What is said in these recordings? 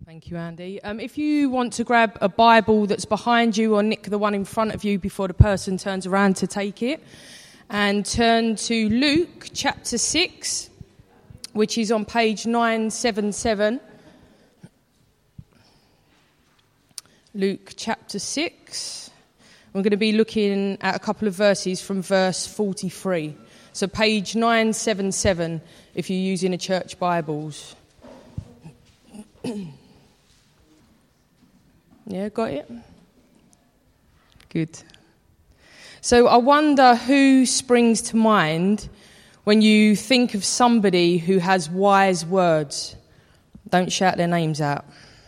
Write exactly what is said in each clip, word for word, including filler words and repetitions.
Thank you, Andy. Um, if you want to grab a Bible that's behind you or nick the one in front of you before the person turns around to take it, and turn to Luke chapter six, which is on page nine seventy-seven. Luke chapter six. We're going to be looking at a couple of verses from verse forty-three. So page nine seventy-seven if you're using a church Bibles. Yeah, got it? Good. So I wonder who springs to mind when you think of somebody who has wise words. Don't shout their names out.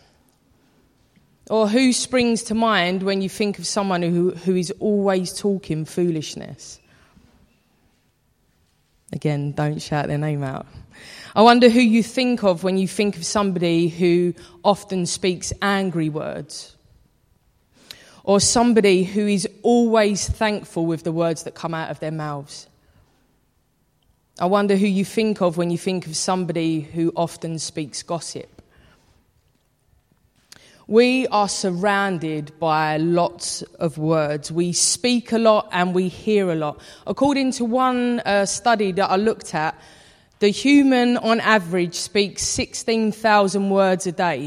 Or who springs to mind when you think of someone who, who is always talking foolishness? Again, don't shout their name out. I wonder who you think of when you think of somebody who often speaks angry words. Or somebody who is always thankful with the words that come out of their mouths. I wonder who you think of when you think of somebody who often speaks gossip. We are surrounded by lots of words. We speak a lot and we hear a lot. According to one uh, study that I looked at, the human on average speaks sixteen thousand words a day.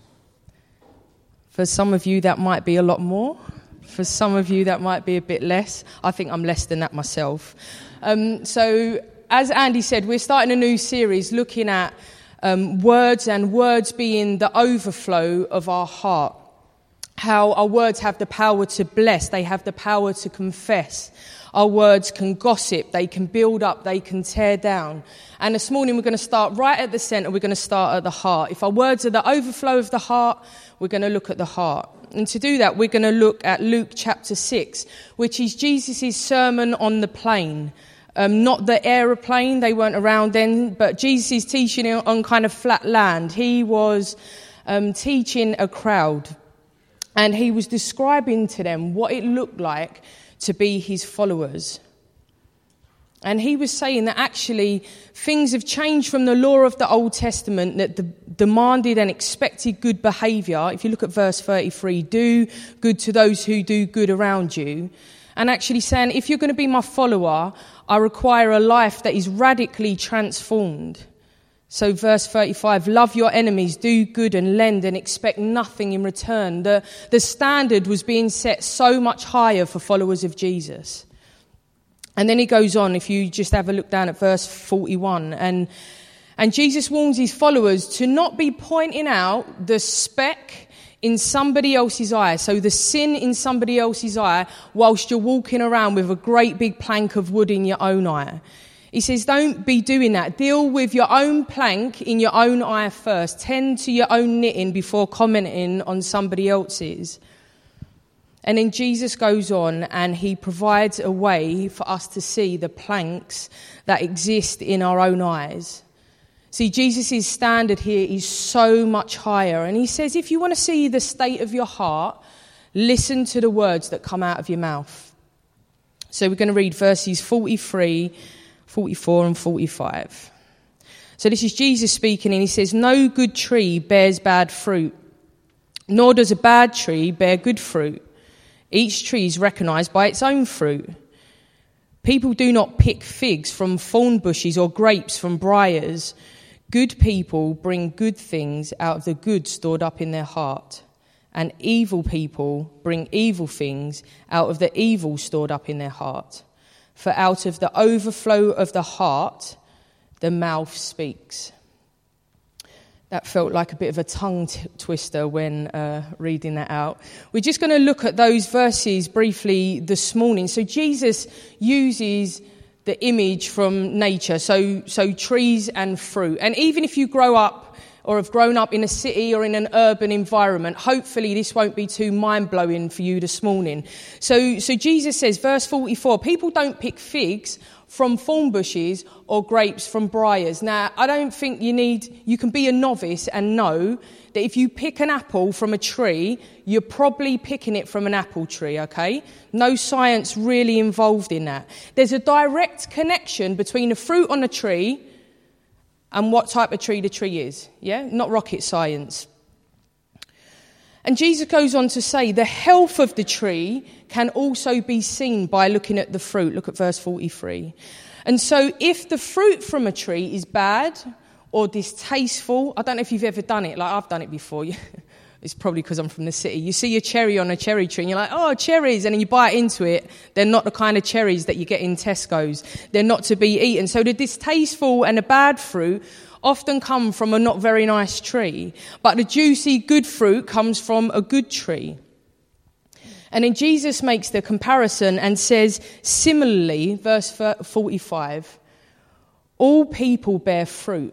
For some of you that might be a lot more. For some of you that might be a bit less. I think I'm less than that myself. Um, so as Andy said, we're starting a new series looking at Um, words and words being the overflow of our heart. How our words have the power to bless, they have the power to confess. Our words can gossip, they can build up, they can tear down. And this morning we're going to start right at the centre, we're going to start at the heart. If our words are the overflow of the heart, we're going to look at the heart. And to do that, we're going to look at Luke chapter six, which is Jesus' sermon on the plain. Um, not the aeroplane, they weren't around then, but Jesus is teaching on kind of flat land. He was um, teaching a crowd, and he was describing to them what it looked like to be his followers. And he was saying that actually things have changed from the law of the Old Testament that the, demanded and expected good behaviour. If you look at verse thirty-three, do good to those who do good around you. And actually saying, if you're going to be my follower, I require a life that is radically transformed. So verse thirty-five, love your enemies, do good and lend and expect nothing in return. The, the standard was being set so much higher for followers of Jesus. And then he goes on, if you just have a look down at verse forty-one, and, and Jesus warns his followers to not be pointing out the speck in somebody else's eye, so the sin in somebody else's eye, whilst you're walking around with a great big plank of wood in your own eye. He says, don't be doing that. Deal with your own plank in your own eye first. Tend to your own knitting before commenting on somebody else's. And then Jesus goes on and he provides a way for us to see the planks that exist in our own eyes. See, Jesus' standard here is so much higher. And he says, if you want to see the state of your heart, listen to the words that come out of your mouth. So we're going to read verses forty-three, forty-four and forty-five. So this is Jesus speaking, and he says, no good tree bears bad fruit, nor does a bad tree bear good fruit. Each tree is recognised by its own fruit. People do not pick figs from thorn bushes or grapes from briars. Good people bring good things out of the good stored up in their heart, and evil people bring evil things out of the evil stored up in their heart. For out of the overflow of the heart, the mouth speaks. That felt like a bit of a tongue t- twister when uh, reading that out. We're just going to look at those verses briefly this morning. So Jesus uses the image from nature, so so trees and fruit. And even if you grow up or have grown up in a city or in an urban environment, hopefully this won't be too mind-blowing for you this morning. So, so Jesus says, verse forty-four, people don't pick figs from thorn bushes or grapes from briars. Now, I don't think you need, you can be a novice and know that if you pick an apple from a tree, you're probably picking it from an apple tree, okay? No science really involved in that. There's a direct connection between the fruit on a tree and what type of tree the tree is, yeah? Not rocket science. And Jesus goes on to say the health of the tree can also be seen by looking at the fruit. Look at verse forty-three. And so if the fruit from a tree is bad or distasteful, I don't know if you've ever done it, like I've done it before. It's probably because I'm from the city. You see a cherry on a cherry tree and you're like, oh, cherries. And then you bite into it. They're not the kind of cherries that you get in Tesco's. They're not to be eaten. So the distasteful and the bad fruit often come from a not very nice tree. But the juicy good fruit comes from a good tree. And then Jesus makes the comparison and says, similarly, verse forty-five, all people bear fruit,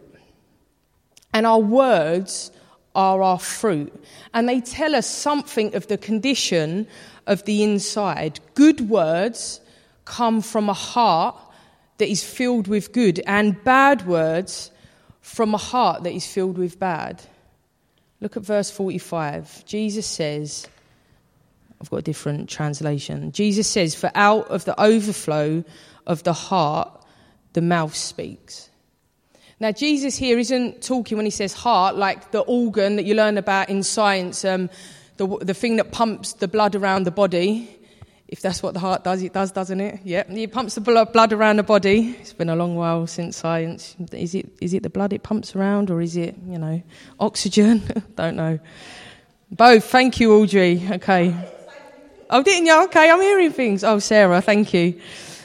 and our words are our fruit. And they tell us something of the condition of the inside. Good words come from a heart that is filled with good, and bad words from a heart that is filled with bad. Look at verse forty-five. Jesus says, I've got a different translation. Jesus says, for out of the overflow of the heart, the mouth speaks. Now, Jesus here isn't talking when he says heart like the organ that you learn about in science, um, the, the thing that pumps the blood around the body. If that's what the heart does, it does, doesn't it? Yeah, it pumps the blood around the body. It's been a long while since science. Is it is it the blood it pumps around, or is it, you know, oxygen? Don't know. Both. Thank you, Audrey. Okay. Oh, didn't you? Okay, I'm hearing things. Oh, Sarah, thank you.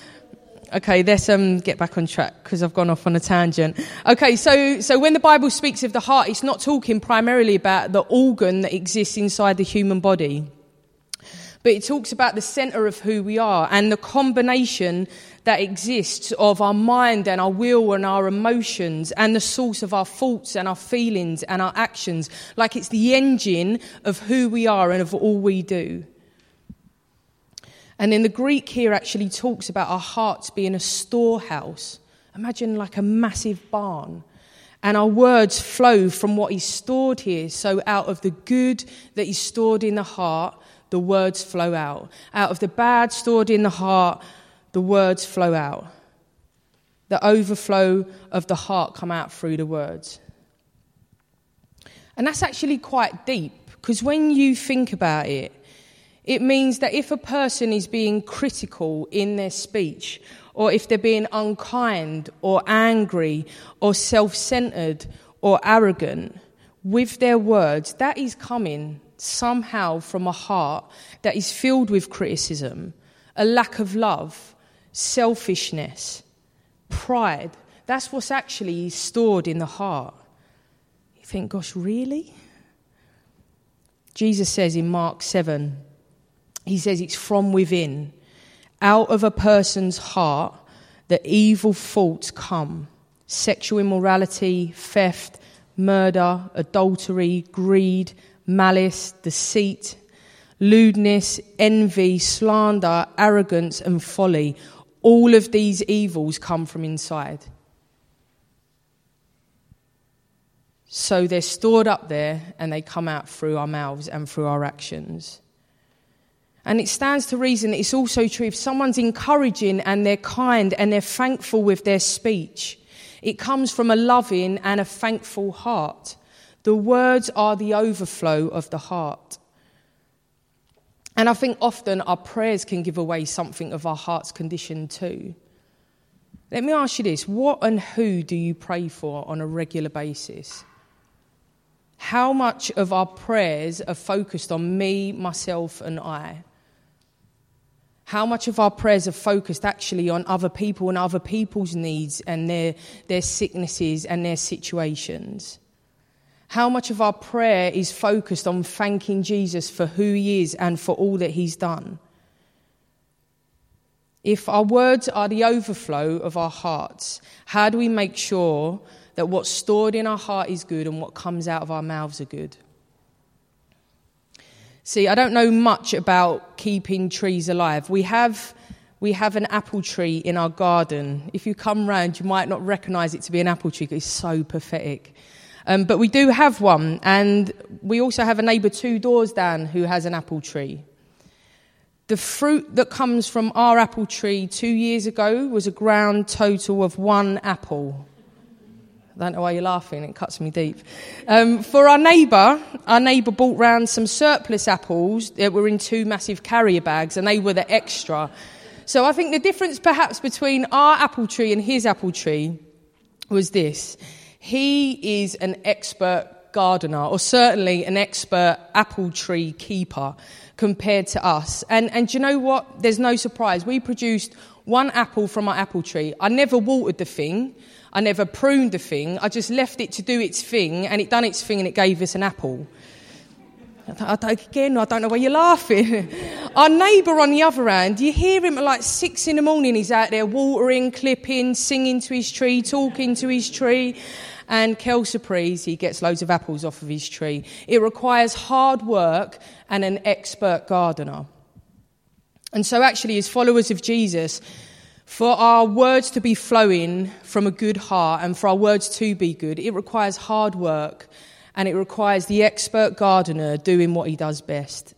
Okay, let's um, get back on track because I've gone off on a tangent. Okay, so so when the Bible speaks of the heart, it's not talking primarily about the organ that exists inside the human body. But it talks about the centre of who we are and the combination that exists of our mind and our will and our emotions and the source of our thoughts and our feelings and our actions. Like it's the engine of who we are and of all we do. And then the Greek here actually talks about our hearts being a storehouse. Imagine like a massive barn. And our words flow from what is stored here. So out of the good that is stored in the heart, the words flow out. Out of the bad stored in the heart, the words flow out. The overflow of the heart come out through the words. And that's actually quite deep, because when you think about it, it means that if a person is being critical in their speech, or if they're being unkind or angry or self-centered or arrogant with their words, that is coming somehow from a heart that is filled with criticism, a lack of love, selfishness, pride. That's what's actually stored in the heart. You think, gosh, really? Jesus says in Mark seven, he says it's from within, out of a person's heart, that evil thoughts come. Sexual immorality, theft, murder, adultery, greed, malice, deceit, lewdness, envy, slander, arrogance, and folly. All of these evils come from inside. So they're stored up there and they come out through our mouths and through our actions. And it stands to reason that it's also true if someone's encouraging and they're kind and they're thankful with their speech, it comes from a loving and a thankful heart. The words are the overflow of the heart. And I think often our prayers can give away something of our heart's condition too. Let me ask you this. What and who do you pray for on a regular basis? How much of our prayers are focused on me, myself, and I? How much of our prayers are focused actually on other people and other people's needs and their, their sicknesses and their situations? How much of our prayer is focused on thanking Jesus for who he is and for all that he's done? If our words are the overflow of our hearts, how do we make sure that what's stored in our heart is good and what comes out of our mouths are good? See, I don't know much about keeping trees alive. We have we have an apple tree in our garden. If you come round, you might not recognise it to be an apple tree because it's so pathetic. Um, but we do have one, and we also have a neighbour two doors down who has an apple tree. The fruit that comes from our apple tree two years ago was a ground total of one apple. I don't know why you're laughing, it cuts me deep. Um, for our neighbour, our neighbour brought round some surplus apples that were in two massive carrier bags, and they were the extra. So I think the difference perhaps between our apple tree and his apple tree was this. He is an expert gardener, or certainly an expert apple tree keeper compared to us. And, and do you know what? There's no surprise. We produced one apple from our apple tree. I never watered the thing. I never pruned the thing. I just left it to do its thing, and it done its thing, and it gave us an apple. I don't, again, I don't know why you're laughing. Our neighbour on the other hand, you hear him at like six in the morning. He's out there watering, clipping, singing to his tree, talking to his tree. And quelle surprise, he gets loads of apples off of his tree. It requires hard work and an expert gardener. And so actually, as followers of Jesus, for our words to be flowing from a good heart and for our words to be good, it requires hard work and it requires the expert gardener doing what he does best.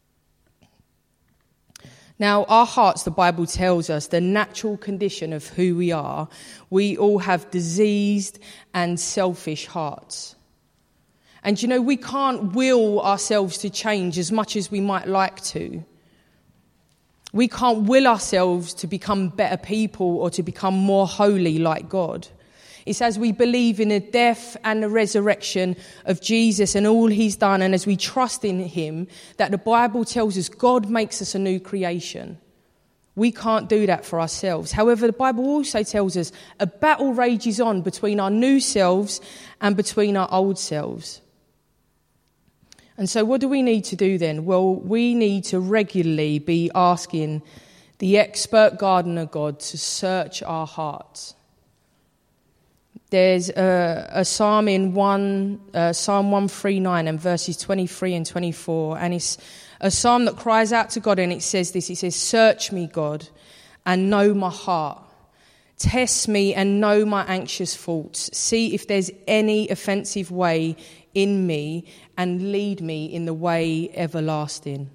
Now, our hearts, the Bible tells us, the natural condition of who we are, we all have diseased and selfish hearts. And you know, we can't will ourselves to change as much as we might like to. We can't will ourselves to become better people or to become more holy like God. It's as we believe in the death and the resurrection of Jesus and all he's done, and as we trust in him, that the Bible tells us God makes us a new creation. We can't do that for ourselves. However, the Bible also tells us a battle rages on between our new selves and between our old selves. And so what do we need to do then? Well, we need to regularly be asking the expert gardener God to search our hearts. There's a, a psalm in one, uh, Psalm one thirty-nine and verses twenty-three and twenty-four, and it's a psalm that cries out to God, and it says this, it says, "Search me, God, and know my heart. Test me and know my anxious thoughts. See if there's any offensive way in me, and lead me in the way everlasting."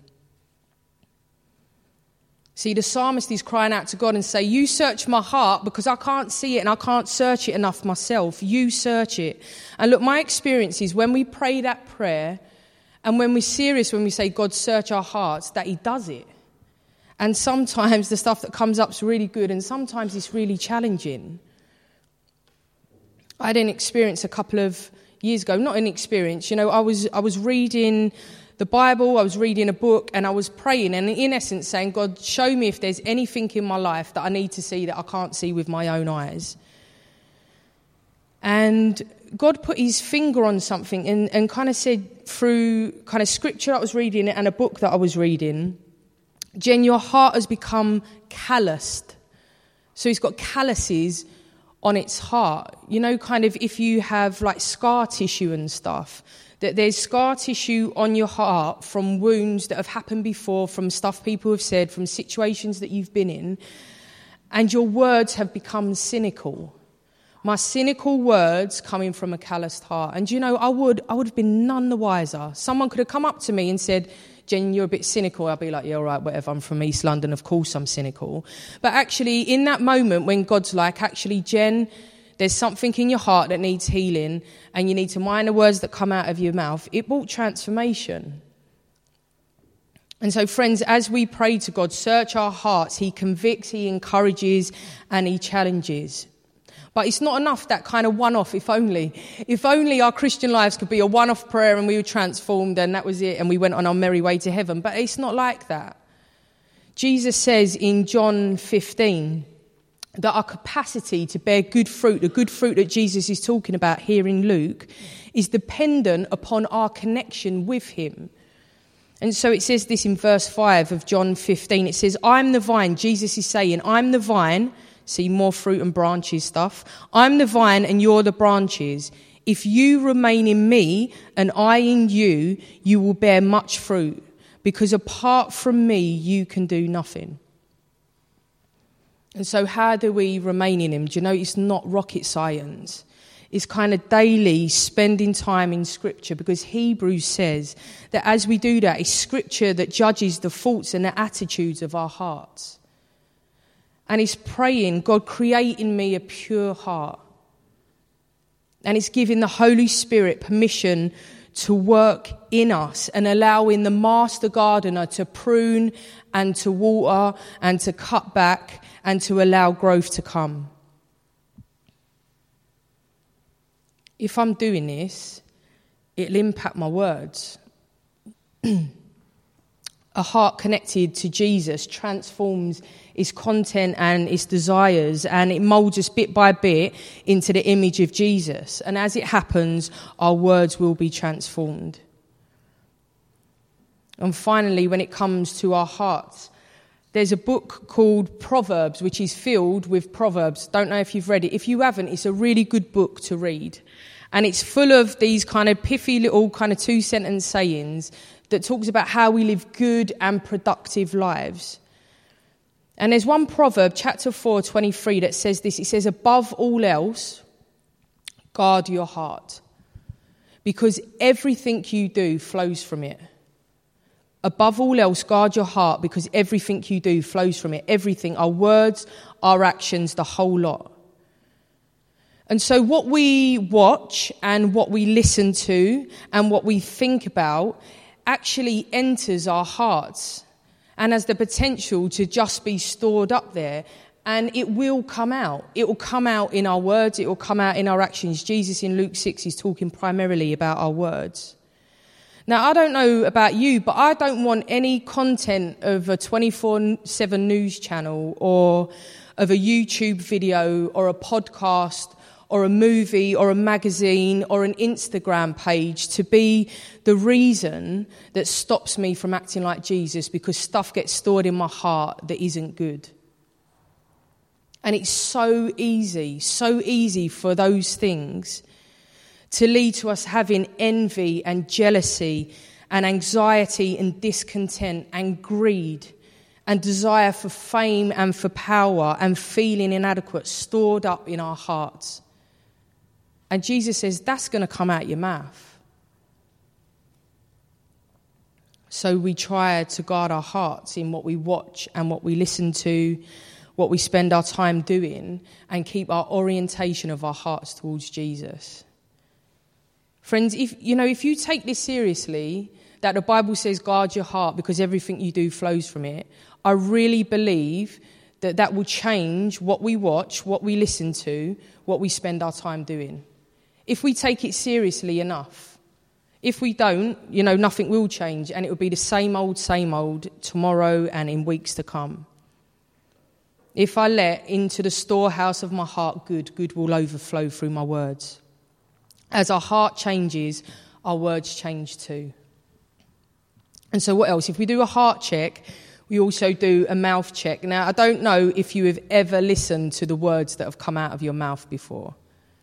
See, the psalmist is crying out to God and say, you search my heart because I can't see it and I can't search it enough myself. You search it. And look, my experience is when we pray that prayer and when we're serious, when we say, God, search our hearts, that he does it. And sometimes the stuff that comes up is really good and sometimes it's really challenging. I had an experience a couple of years ago, not an experience, you know, I was I was reading the Bible, I was reading a book, and I was praying, and in essence saying, God, show me if there's anything in my life that I need to see that I can't see with my own eyes. And God put his finger on something and, and kind of said through kind of scripture I was reading and a book that I was reading, Jen, your heart has become calloused. So it's got calluses on its heart. You know, kind of if you have like scar tissue and stuff, that there's scar tissue on your heart from wounds that have happened before, from stuff people have said, from situations that you've been in, and your words have become cynical. My cynical words coming from a calloused heart. And you know, I would I would have been none the wiser. Someone could have come up to me and said, Jen, you're a bit cynical. I'd be like, yeah, all right, whatever, I'm from East London, of course I'm cynical. But actually, in that moment when God's like, actually, Jen, there's something in your heart that needs healing and you need to mind the words that come out of your mouth, it brought transformation. And so, friends, as we pray to God, search our hearts, he convicts, he encourages, and he challenges. But it's not enough, that kind of one-off, if only. If only our Christian lives could be a one-off prayer and we were transformed and that was it and we went on our merry way to heaven. But it's not like that. Jesus says in John fifteen that our capacity to bear good fruit, the good fruit that Jesus is talking about here in Luke, is dependent upon our connection with him. And so it says this in verse five of John fifteen. It says, I'm the vine. Jesus is saying, I'm the vine. See, more fruit and branches stuff. I'm the vine and you're the branches. If you remain in me and I in you, you will bear much fruit. Because apart from me, you can do nothing. And so how do we remain in him? Do you know, it's not rocket science. It's kind of daily spending time in Scripture, because Hebrews says that as we do that, it's Scripture that judges the thoughts and the attitudes of our hearts. And it's praying, God, create in me a pure heart. And it's giving the Holy Spirit permission to work in us and allowing the master gardener to prune and to water and to cut back and to allow growth to come. If I'm doing this, it'll impact my words. A heart connected to Jesus transforms its content and its desires, and it molds us bit by bit into the image of Jesus. And as it happens, our words will be transformed. And finally, when it comes to our hearts, there's a book called Proverbs, which is filled with proverbs. Don't know if you've read it. If you haven't, it's a really good book to read. And it's full of these kind of piffy little kind of two-sentence sayings that talks about how we live good and productive lives. And there's one proverb, chapter four, twenty-three, that says this. It says, above all else, guard your heart, because everything you do flows from it. Above all else, guard your heart, because everything you do flows from it. Everything, our words, our actions, the whole lot. And so what we watch and what we listen to and what we think about actually enters our hearts and has the potential to just be stored up there, and it will come out. It will come out in our words. It will come out in our actions. Jesus in Luke six is talking primarily about our words. Now, I don't know about you, but I don't want any content of a twenty-four seven news channel or of a YouTube video or a podcast or a movie or a magazine or an Instagram page to be the reason that stops me from acting like Jesus, because stuff gets stored in my heart that isn't good. And it's so easy, so easy for those things to lead to us having envy and jealousy and anxiety and discontent and greed and desire for fame and for power and feeling inadequate stored up in our hearts. And Jesus says that's going to come out your mouth. So we try to guard our hearts in what we watch and what we listen to, what we spend our time doing, and keep our orientation of our hearts towards Jesus. Friends, if you know, if you take this seriously, that the Bible says guard your heart because everything you do flows from it, I really believe that that will change what we watch, what we listen to, what we spend our time doing. If we take it seriously enough. If we don't, you know, nothing will change, and it will be the same old, same old tomorrow and in weeks to come. If I let into the storehouse of my heart good, good will overflow through my words. As our heart changes, our words change too. And so what else? If we do a heart check, we also do a mouth check. Now, I don't know if you have ever listened to the words that have come out of your mouth before.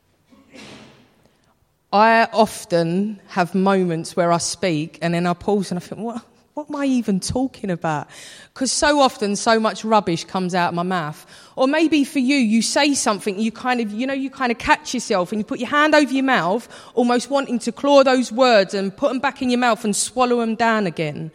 I often have moments where I speak and then I pause and I think, what, what am I even talking about? Because so often so much rubbish comes out of my mouth. Or maybe for you, you say something, you kind of, you know, you kind of catch yourself and you put your hand over your mouth, almost wanting to claw those words and put them back in your mouth and swallow them down again.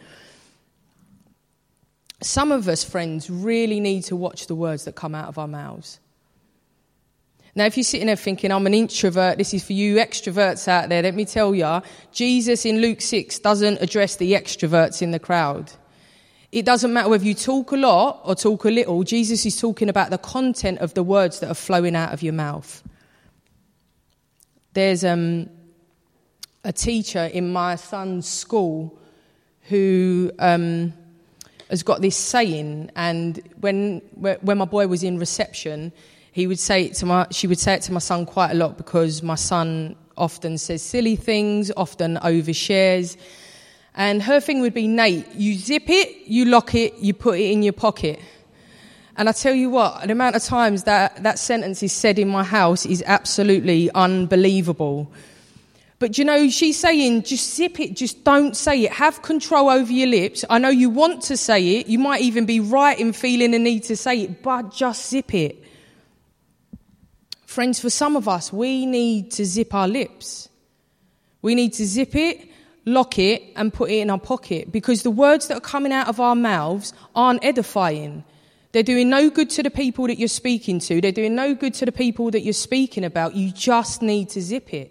Some of us, friends, really need to watch the words that come out of our mouths. Now, if you're sitting there thinking, I'm an introvert, this is for you extroverts out there, let me tell you, Jesus in Luke six doesn't address the extroverts in the crowd. It doesn't matter whether you talk a lot or talk a little, Jesus is talking about the content of the words that are flowing out of your mouth. There's um, a teacher in my son's school who um, has got this saying, and when when my boy was in reception, He would say it to my, she would say it to my son quite a lot, because my son often says silly things, often overshares. And her thing would be, Nate, you zip it, you lock it, you put it in your pocket. And I tell you what, the amount of times that that sentence is said in my house is absolutely unbelievable. But, you know, she's saying, just zip it, just don't say it. Have control over your lips. I know you want to say it. You might even be right in feeling the need to say it, but just zip it. Friends, for some of us, we need to zip our lips. We need to zip it, lock it, and put it in our pocket, because the words that are coming out of our mouths aren't edifying. They're doing no good to the people that you're speaking to. They're doing no good to the people that you're speaking about. You just need to zip it.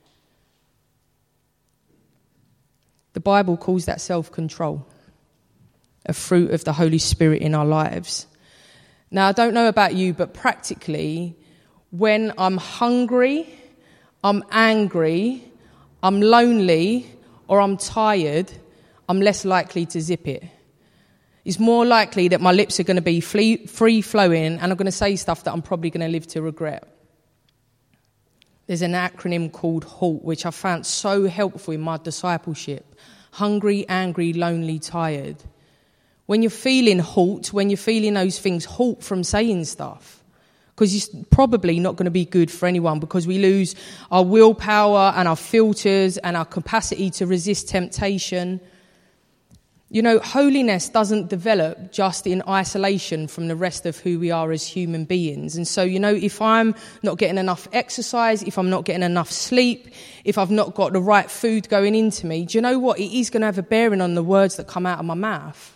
The Bible calls that self-control, a fruit of the Holy Spirit in our lives. Now, I don't know about you, but practically, when I'm hungry, I'm angry, I'm lonely, or I'm tired, I'm less likely to zip it. It's more likely that my lips are going to be free-flowing and I'm going to say stuff that I'm probably going to live to regret. There's an acronym called HALT, which I found so helpful in my discipleship. Hungry, angry, lonely, tired. When you're feeling halt, when you're feeling those things, halt from saying stuff. Because it's probably not going to be good for anyone, because we lose our willpower and our filters and our capacity to resist temptation. You know, holiness doesn't develop just in isolation from the rest of who we are as human beings. And so, you know, if I'm not getting enough exercise, if I'm not getting enough sleep, if I've not got the right food going into me, do you know what? It is going to have a bearing on the words that come out of my mouth.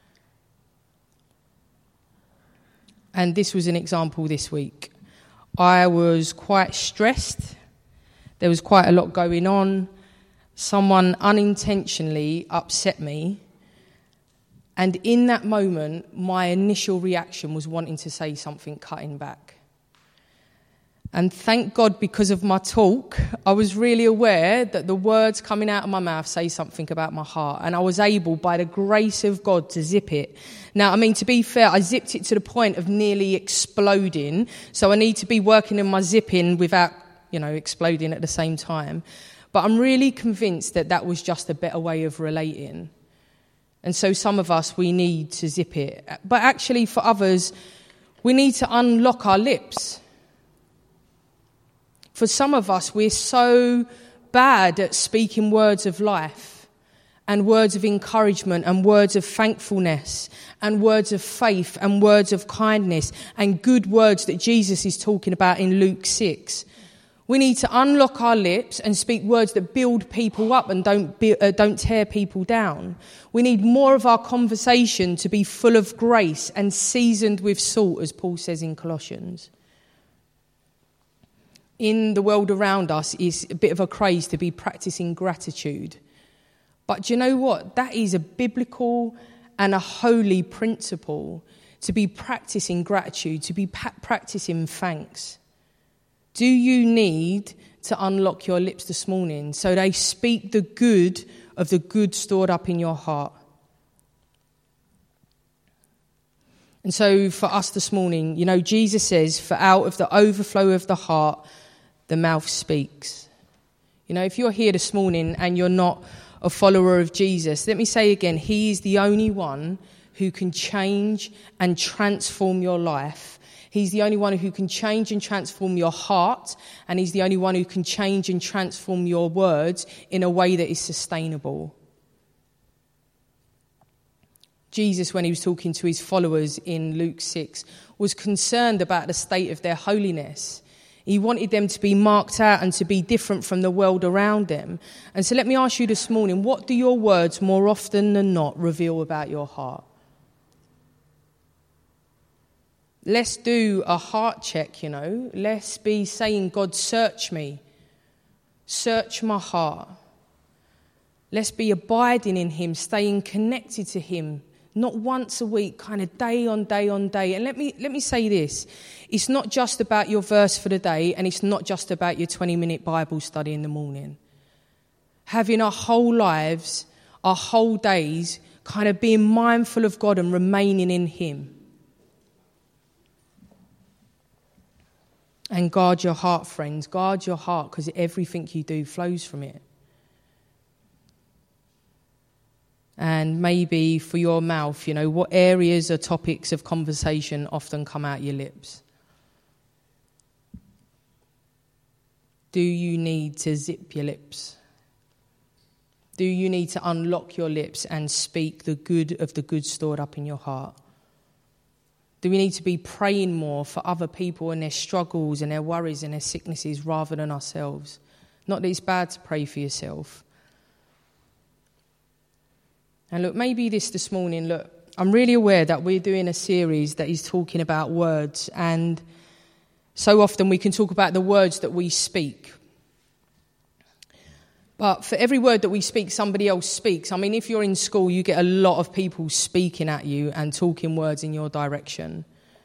And this was an example this week. I was quite stressed. There was quite a lot going on. Someone unintentionally upset me. And in that moment, my initial reaction was wanting to say something cutting back. And thank God, because of my talk, I was really aware that the words coming out of my mouth say something about my heart. And I was able, by the grace of God, to zip it. Now, I mean, to be fair, I zipped it to the point of nearly exploding. So I need to be working on my zipping without, you know, exploding at the same time. But I'm really convinced that that was just a better way of relating. And so some of us, we need to zip it. But actually, for others, we need to unlock our lips. For some of us, we're so bad at speaking words of life and words of encouragement and words of thankfulness and words of faith and words of kindness and good words that Jesus is talking about in Luke six. We need to unlock our lips and speak words that build people up and don't be, uh, don't tear people down. We need more of our conversation to be full of grace and seasoned with salt, as Paul says in Colossians. In the world around us is a bit of a craze to be practicing gratitude. But do you know what? That is a biblical and a holy principle, to be practicing gratitude, to be pa- practicing thanks. Do you need to unlock your lips this morning so they speak the good of the good stored up in your heart? And so for us this morning, you know, Jesus says, for out of the overflow of the heart, the mouth speaks. You know, if you're here this morning and you're not a follower of Jesus, let me say again, he is the only one who can change and transform your life. He's the only one who can change and transform your heart, and he's the only one who can change and transform your words in a way that is sustainable. Jesus, when he was talking to his followers in Luke six, was concerned about the state of their holiness. He wanted them to be marked out and to be different from the world around them. And so let me ask you this morning, what do your words more often than not reveal about your heart? Let's do a heart check, you know. Let's be saying, God, search me. Search my heart. Let's be abiding in him, staying connected to him. Not once a week, kind of day on day on day. And let me let me say this. It's not just about your verse for the day, and it's not just about your twenty-minute Bible study in the morning. Having our whole lives, our whole days, kind of being mindful of God and remaining in him. And guard your heart, friends. Guard your heart, because everything you do flows from it. And maybe for your mouth, you know, what areas or topics of conversation often come out your lips? Do you need to zip your lips? Do you need to unlock your lips and speak the good of the good stored up in your heart? Do we need to be praying more for other people and their struggles and their worries and their sicknesses rather than ourselves? Not that it's bad to pray for yourself. And look, maybe this this morning, look, I'm really aware that we're doing a series that is talking about words, and so often we can talk about the words that we speak. But for every word that we speak, somebody else speaks. I mean, if you're in school, you get a lot of people speaking at you and talking words in your direction.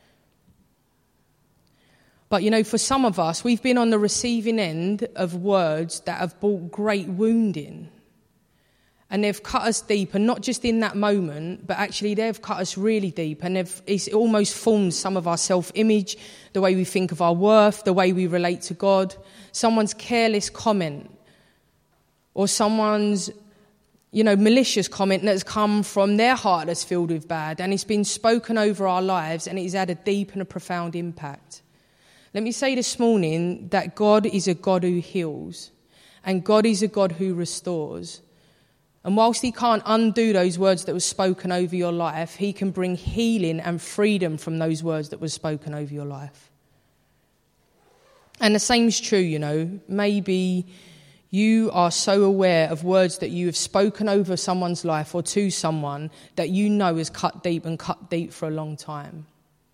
But, you know, for some of us, we've been on the receiving end of words that have brought great wounding. And they've cut us deep, and not just in that moment, but actually they've cut us really deep. And they've, it's almost formed some of our self-image, the way we think of our worth, the way we relate to God. Someone's careless comment, or someone's, you know, malicious comment that's come from their heart that's filled with bad, and it's been spoken over our lives, and it's had a deep and a profound impact. Let me say this morning that God is a God who heals, and God is a God who restores. And whilst he can't undo those words that were spoken over your life, he can bring healing and freedom from those words that were spoken over your life. And the same is true, you know. Maybe you are so aware of words that you have spoken over someone's life or to someone that you know has cut deep and cut deep for a long time.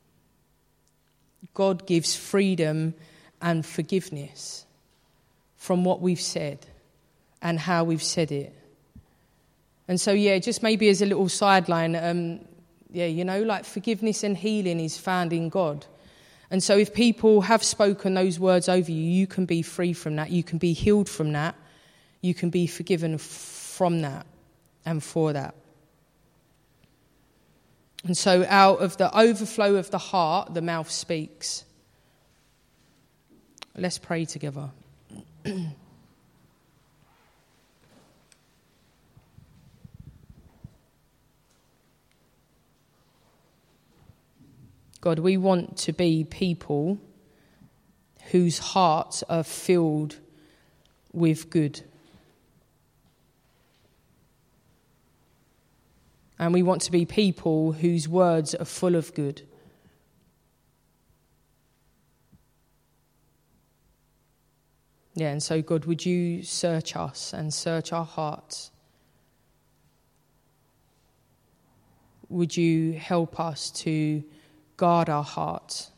God gives freedom and forgiveness from what we've said and how we've said it. And so, yeah, just maybe as a little sideline, um, yeah, you know, like forgiveness and healing is found in God. And so if people have spoken those words over you, you can be free from that. You can be healed from that. You can be forgiven from that and for that. And so out of the overflow of the heart, the mouth speaks. Let's pray together. God, we want to be people whose hearts are filled with good. And we want to be people whose words are full of good. Yeah, and so God, would you search us and search our hearts? Would you help us to guard our hearts?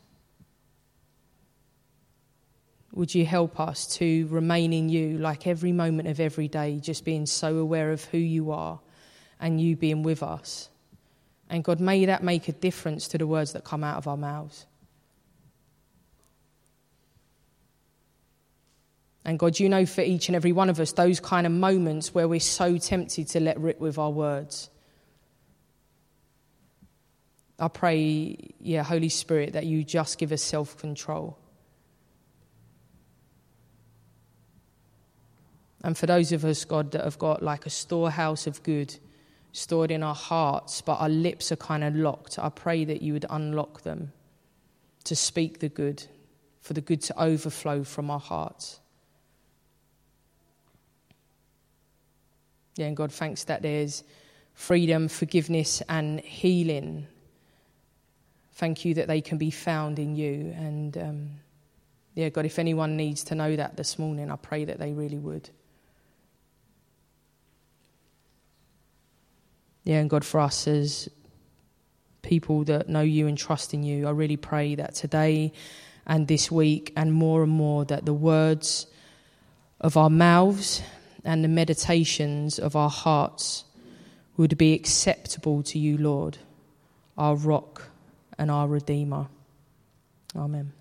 Would you help us to remain in you like every moment of every day, just being so aware of who you are and you being with us? And God, may that make a difference to the words that come out of our mouths. And God, you know for each and every one of us, those kind of moments where we're so tempted to let rip with our words. I pray, yeah, Holy Spirit, that you just give us self-control. And for those of us, God, that have got like a storehouse of good stored in our hearts, but our lips are kind of locked, I pray that you would unlock them to speak the good, for the good to overflow from our hearts. Yeah, and God, thanks that there's freedom, forgiveness, and healing. Thank you that they can be found in you. And um, yeah, God, if anyone needs to know that this morning, I pray that they really would. Yeah, and God, for us as people that know you and trust in you, I really pray that today and this week and more and more that the words of our mouths and the meditations of our hearts would be acceptable to you, Lord, our rock and our Redeemer. Amen.